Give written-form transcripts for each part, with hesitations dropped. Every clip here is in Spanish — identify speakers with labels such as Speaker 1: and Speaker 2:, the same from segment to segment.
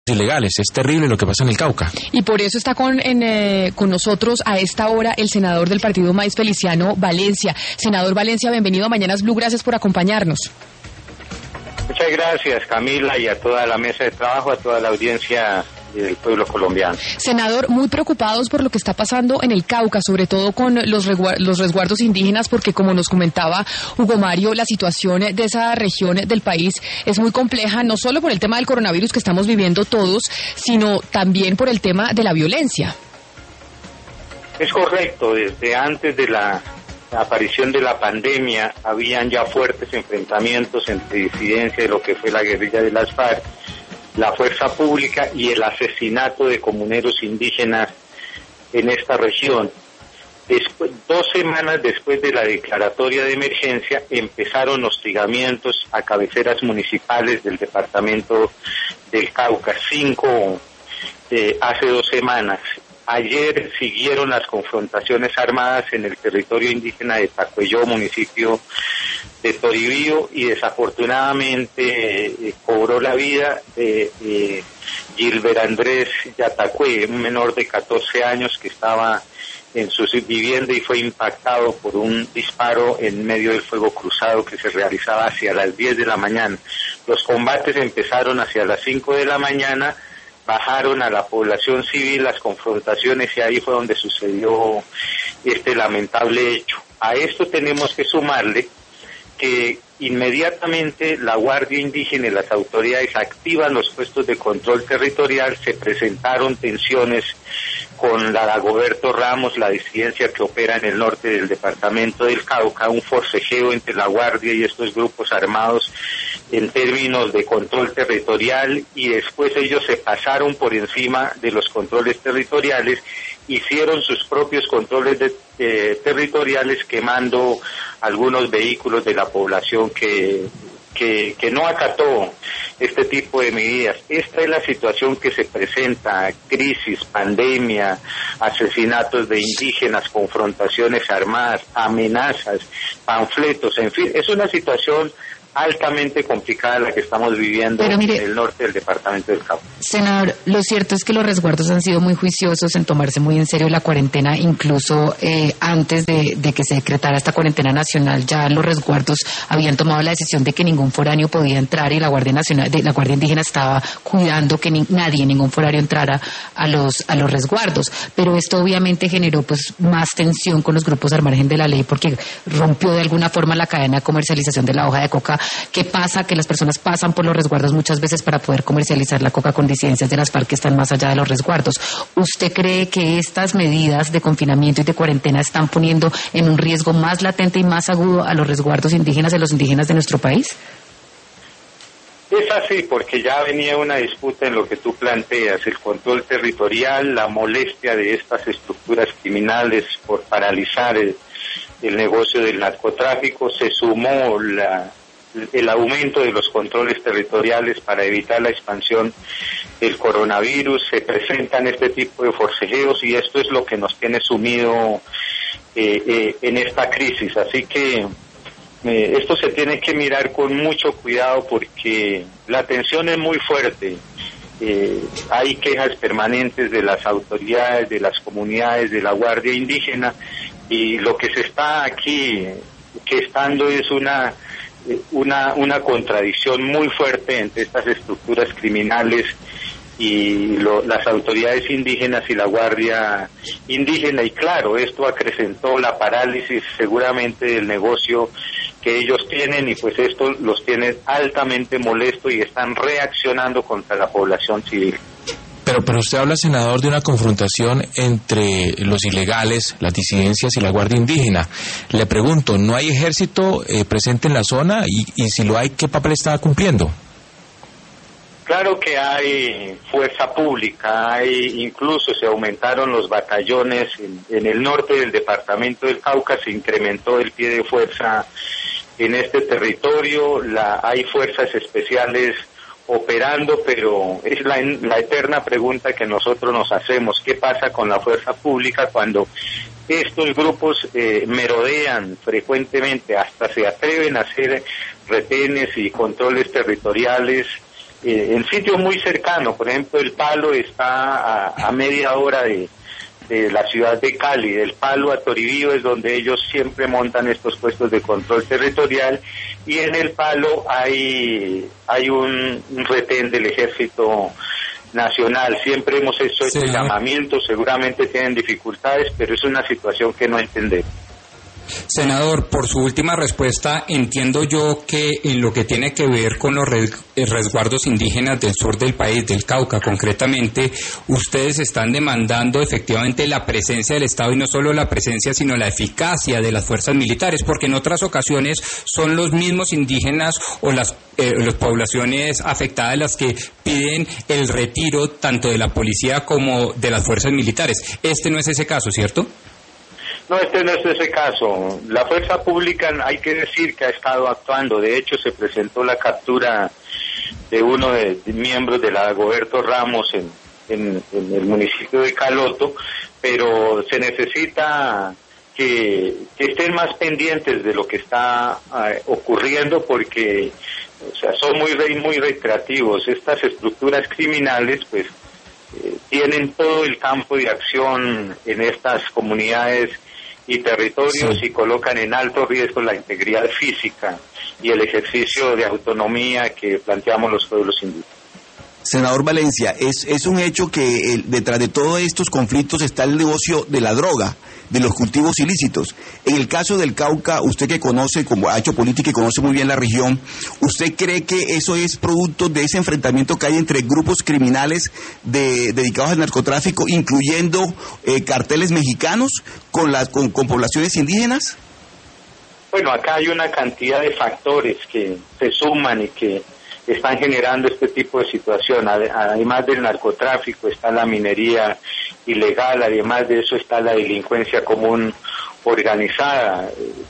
Speaker 1: ilegales. Es terrible lo que pasa en el Cauca.
Speaker 2: Y por eso está con nosotros a esta hora el senador del Partido Maíz, Feliciano Valencia. Senador Valencia, bienvenido a Mañanas Blue, gracias por acompañarnos.
Speaker 3: Muchas gracias, Camila, y a toda la mesa de trabajo, a toda la audiencia del pueblo colombiano.
Speaker 2: Senador, muy preocupados por lo que está pasando en el Cauca, sobre todo con los resguardos indígenas, porque como nos comentaba Hugo Mario, la situación de esa región del país es muy compleja, no solo por el tema del coronavirus que estamos viviendo todos, sino también por el tema de la violencia.
Speaker 3: Es correcto, desde antes de la aparición de la pandemia habían ya fuertes enfrentamientos entre disidencia de lo que fue la guerrilla de las FARC, la fuerza pública y el asesinato de comuneros indígenas en esta región. 2 semanas después de la declaratoria de emergencia empezaron hostigamientos a cabeceras municipales del departamento del Cauca, 5 hace 2 semanas. Ayer siguieron las confrontaciones armadas en el territorio indígena de Tacuelló, municipio de Toribío, y desafortunadamente cobró la vida Gilbert Andrés Yatacue, un menor de 14 años que estaba en su vivienda y fue impactado por un disparo en medio del fuego cruzado que se realizaba hacia las 10 de la mañana. Los combates empezaron hacia las 5 de la mañana, bajaron a la población civil las confrontaciones y ahí fue donde sucedió este lamentable hecho. A esto tenemos que sumarle que inmediatamente la Guardia Indígena y las autoridades activan los puestos de control territorial, se presentaron tensiones con la Dagoberto Ramos, la disidencia que opera en el norte del departamento del Cauca, un forcejeo entre la Guardia y estos grupos armados en términos de control territorial, y después ellos se pasaron por encima de los controles territoriales, hicieron sus propios controles territoriales quemando algunos vehículos de la población que no acató este tipo de medidas. Esta es la situación que se presenta: crisis, pandemia, asesinatos de indígenas, confrontaciones armadas, amenazas, panfletos, en fin, es una situación altamente complicada la que estamos viviendo en el norte del departamento del Cauca.
Speaker 4: Senador, lo cierto es que los resguardos han sido muy juiciosos en tomarse muy en serio la cuarentena, incluso antes de que se decretara esta cuarentena nacional, ya los resguardos habían tomado la decisión de que ningún foráneo podía entrar y la Guardia Nacional, la Guardia Indígena estaba cuidando que ningún foráneo entrara a los resguardos, pero esto obviamente generó pues más tensión con los grupos al margen de la ley porque rompió de alguna forma la cadena de comercialización de la hoja de coca. ¿Qué pasa? Que las personas pasan por los resguardos muchas veces para poder comercializar la coca con disidencias de las FARC que están más allá de los resguardos. ¿Usted cree que estas medidas de confinamiento y de cuarentena están poniendo en un riesgo más latente y más agudo a los resguardos indígenas de los indígenas de nuestro país?
Speaker 3: Es así, porque ya venía una disputa en lo que tú planteas, el control territorial, la molestia de estas estructuras criminales por paralizar el negocio del narcotráfico, se sumó el aumento de los controles territoriales para evitar la expansión del coronavirus, se presentan este tipo de forcejeos y esto es lo que nos tiene sumido en esta crisis. Así que esto se tiene que mirar con mucho cuidado porque la tensión es muy fuerte. Hay quejas permanentes de las autoridades, de las comunidades, de la Guardia Indígena, y lo que se está aquí gestando es una contradicción muy fuerte entre estas estructuras criminales y las autoridades indígenas y la Guardia Indígena, y claro, esto acrecentó la parálisis seguramente del negocio que ellos tienen, y pues esto los tiene altamente molestos y están reaccionando contra la población civil.
Speaker 1: Pero usted habla, senador, de una confrontación entre los ilegales, las disidencias y la Guardia Indígena. Le pregunto, ¿no hay ejército presente en la zona? Y si lo hay, ¿qué papel está cumpliendo?
Speaker 3: Claro que hay fuerza pública, incluso se aumentaron los batallones en el norte del departamento del Cauca, se incrementó el pie de fuerza en este territorio, hay fuerzas especiales operando, pero es la eterna pregunta que nosotros nos hacemos: ¿qué pasa con la fuerza pública cuando estos grupos merodean frecuentemente, hasta se atreven a hacer retenes y controles territoriales en sitios muy cercanos. Por ejemplo, El Palo está a media hora de la ciudad de Cali. Del Palo a Toribío es donde ellos siempre montan estos puestos de control territorial, y en El Palo hay un retén del Ejército Nacional. Siempre hemos hecho este llamamiento, seguramente tienen dificultades, pero es una situación que no entendemos.
Speaker 5: Senador, por su última respuesta, entiendo yo que en lo que tiene que ver con los resguardos indígenas del sur del país, del Cauca concretamente, ustedes están demandando efectivamente la presencia del Estado, y no solo la presencia, sino la eficacia de las fuerzas militares, porque en otras ocasiones son los mismos indígenas o las poblaciones afectadas las que piden el retiro tanto de la policía como de las fuerzas militares. Este no es ese caso, ¿cierto?
Speaker 3: No, este no es ese caso. La fuerza pública, hay que decir que ha estado actuando. De hecho, se presentó la captura de uno de miembros de la Dagoberto Ramos en el municipio de Caloto, pero se necesita que estén más pendientes de lo que está ocurriendo, porque son muy reiterativos. Estas estructuras criminales, pues, tienen todo el campo de acción en estas comunidades y territorios, y colocan en alto riesgo la integridad física y el ejercicio de autonomía que planteamos los pueblos indígenas.
Speaker 6: Senador Valencia, es un hecho que detrás de todos estos conflictos está el negocio de la droga, de los cultivos ilícitos. En el caso del Cauca, usted que conoce, como ha hecho política y conoce muy bien la región, ¿usted cree que eso es producto de ese enfrentamiento que hay entre grupos criminales dedicados al narcotráfico, incluyendo carteles mexicanos, con poblaciones indígenas?
Speaker 3: Bueno, acá hay una cantidad de factores que se suman y que están generando este tipo de situación. Además del narcotráfico está la minería ilegal, además de eso está la delincuencia común organizada.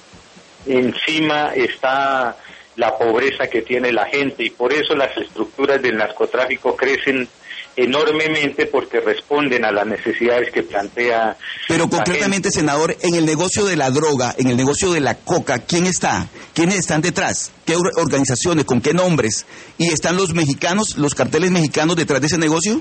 Speaker 3: Encima está la pobreza que tiene la gente, y por eso las estructuras del narcotráfico crecen enormemente, porque responden a las necesidades que plantea.
Speaker 6: Pero concretamente, senador, en el negocio de la droga, en el negocio de la coca, ¿quién está? ¿Quiénes están detrás? ¿Qué organizaciones? ¿Con qué nombres? ¿Y están los mexicanos, los carteles mexicanos detrás de ese negocio?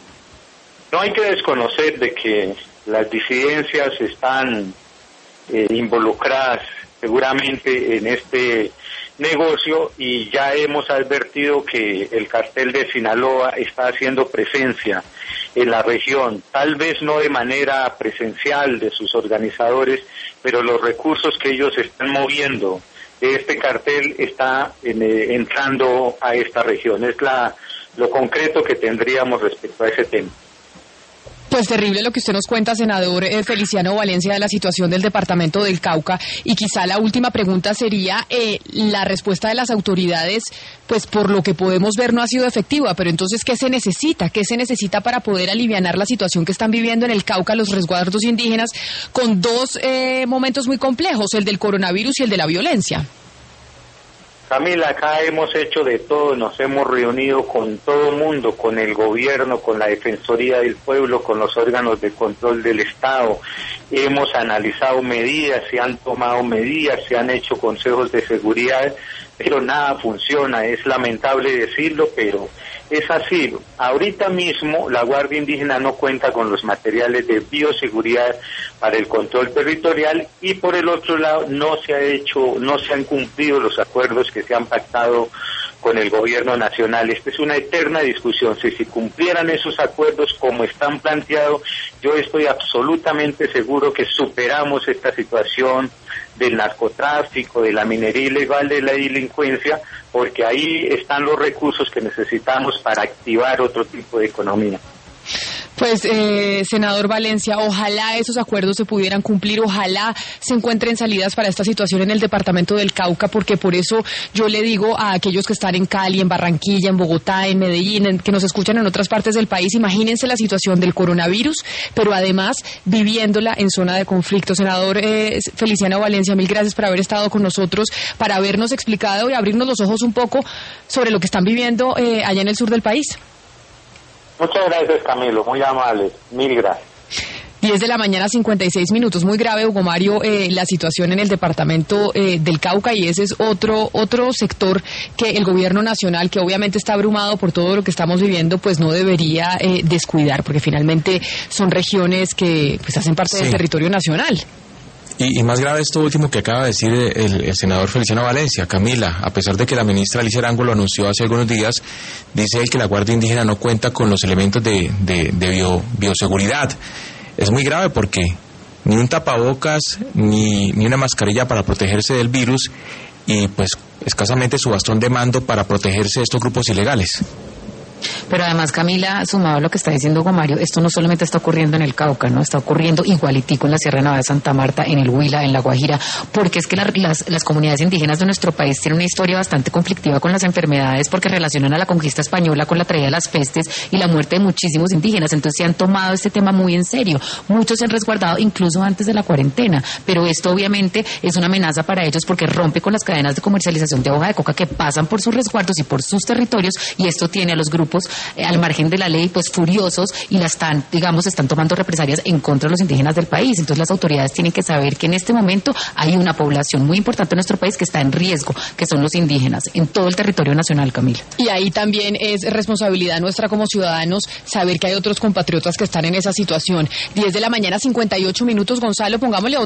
Speaker 3: No hay que desconocer de que las disidencias están involucradas seguramente en este negocio, y ya hemos advertido que el cartel de Sinaloa está haciendo presencia en la región, tal vez no de manera presencial de sus organizadores, pero los recursos que ellos están moviendo de este cartel está entrando a esta región. Es lo concreto que tendríamos respecto a ese tema.
Speaker 2: Pues terrible lo que usted nos cuenta, senador Feliciano Valencia, de la situación del departamento del Cauca. Y quizá la última pregunta sería, la respuesta de las autoridades, pues por lo que podemos ver no ha sido efectiva, pero entonces, ¿qué se necesita? ¿Qué se necesita para poder alivianar la situación que están viviendo en el Cauca los resguardos indígenas, con dos momentos muy complejos, el del coronavirus y el de la violencia?
Speaker 3: Camila, acá hemos hecho de todo, nos hemos reunido con todo el mundo, con el gobierno, con la Defensoría del Pueblo, con los órganos de control del Estado. Hemos analizado medidas, se han tomado medidas, se han hecho consejos de seguridad, pero nada funciona. Es lamentable decirlo, pero es así. Ahorita mismo la Guardia Indígena no cuenta con los materiales de bioseguridad para el control territorial, y por el otro lado no se han cumplido los acuerdos que se han pactado con el gobierno nacional. Esta es una eterna discusión. Si cumplieran esos acuerdos como están planteados, yo estoy absolutamente seguro que superamos esta situación del narcotráfico, de la minería ilegal, de la delincuencia, porque ahí están los recursos que necesitamos para activar otro tipo de economía.
Speaker 2: Pues, senador Valencia, ojalá esos acuerdos se pudieran cumplir, ojalá se encuentren salidas para esta situación en el departamento del Cauca, porque por eso yo le digo a aquellos que están en Cali, en Barranquilla, en Bogotá, en Medellín, que nos escuchan en otras partes del país, imagínense la situación del coronavirus, pero además viviéndola en zona de conflicto. Senador Feliciano Valencia, mil gracias por haber estado con nosotros, para habernos explicado y abrirnos los ojos un poco sobre lo que están viviendo allá en el sur del país.
Speaker 3: Muchas gracias, Camilo, muy amable, mil gracias.
Speaker 2: 10 de la mañana, 56 minutos. Muy grave, Hugo Mario, la situación en el departamento del Cauca, y ese es otro sector que el gobierno nacional, que obviamente está abrumado por todo lo que estamos viviendo, pues no debería descuidar, porque finalmente son regiones que pues hacen parte del territorio nacional.
Speaker 1: Y más grave esto último que acaba de decir el senador Feliciano Valencia. Camila, a pesar de que la ministra Alicia Arango lo anunció hace algunos días, dice él que la Guardia Indígena no cuenta con los elementos de bioseguridad. Es muy grave porque ni un tapabocas, ni una mascarilla para protegerse del virus, y pues escasamente su bastón de mando para protegerse de estos grupos ilegales.
Speaker 4: Pero además, Camila, sumado a lo que está diciendo Hugo Mario, esto no solamente está ocurriendo en el Cauca, ¿no? Está ocurriendo igualitico en la Sierra Nevada de Santa Marta, en el Huila, en la Guajira, porque es que las comunidades indígenas de nuestro país tienen una historia bastante conflictiva con las enfermedades, porque relacionan a la conquista española con la traída de las pestes y la muerte de muchísimos indígenas. Entonces se han tomado este tema muy en serio. Muchos se han resguardado incluso antes de la cuarentena, pero esto obviamente es una amenaza para ellos porque rompe con las cadenas de comercialización de hoja de coca que pasan por sus resguardos y por sus territorios, y esto tiene a los grupos al margen de la ley pues furiosos, y están tomando represalias en contra de los indígenas del país. Entonces las autoridades tienen que saber que en este momento hay una población muy importante en nuestro país que está en riesgo, que son los indígenas, en todo el territorio nacional, Camila.
Speaker 2: Y ahí también es responsabilidad nuestra como ciudadanos saber que hay otros compatriotas que están en esa situación. 10 de la mañana, 58 minutos, Gonzalo, pongámosle